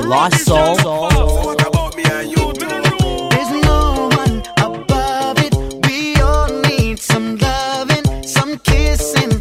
Lost Soul. What about me and you? There's no one above it. We all need some loving, some kissing,